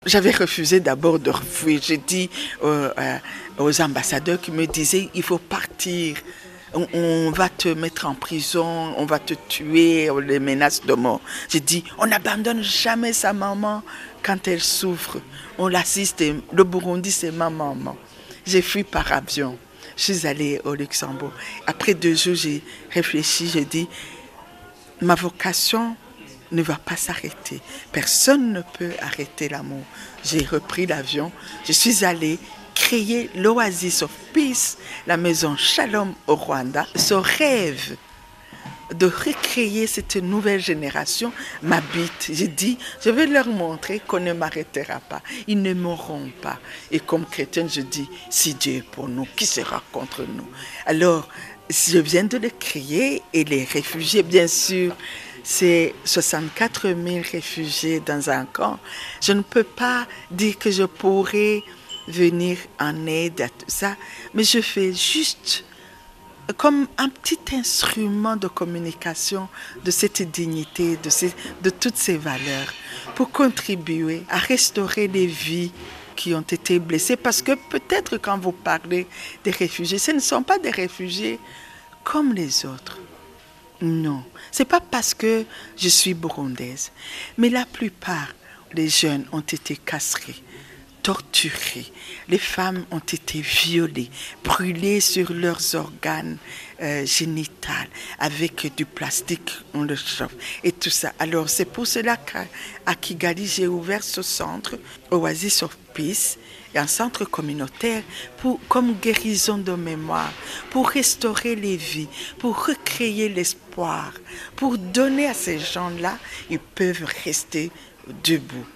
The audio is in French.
J'avais refusé d'abord de refuser. J'ai dit aux ambassadeurs qui me disaient il faut partir. On va te mettre en prison, on va te tuer, on les menace de mort. J'ai dit on n'abandonne jamais sa maman quand elle souffre. On l'assiste. Le Burundi, c'est ma maman. J'ai fui par avion. Je suis allée au Luxembourg. Après 2 jours, j'ai réfléchi, j'ai dit ma vocation ne va pas s'arrêter. Personne ne peut arrêter l'amour. J'ai repris l'avion. Je suis allée créer l'Oasis of Peace, la maison Shalom au Rwanda. Ce rêve de recréer cette nouvelle génération m'habite. J'ai dit, je vais leur montrer qu'on ne m'arrêtera pas. Ils ne mourront pas. Et comme chrétienne, je dis, si Dieu est pour nous, qui sera contre nous? Alors, je viens de le créer et les réfugiés, bien sûr, c'est 64 000 réfugiés dans un camp. Je ne peux pas dire que je pourrais venir en aide à tout ça, mais je fais juste comme un petit instrument de communication de cette dignité, de toutes ces valeurs, pour contribuer à restaurer les vies qui ont été blessées. Parce que peut-être quand vous parlez des réfugiés, ce ne sont pas des réfugiés comme les autres. Non, ce n'est pas parce que je suis burundaise, mais la plupart des jeunes ont été castrés, torturés. Les femmes ont été violées, brûlées sur leurs organes génitaux avec du plastique, on le chauffe et tout ça. Alors c'est pour cela qu'à Kigali, j'ai ouvert ce centre, Oasis of Peace, un centre communautaire comme guérison de mémoire, pour restaurer les vies, pour recréer l'espoir, pour donner à ces gens-là, ils peuvent rester debout.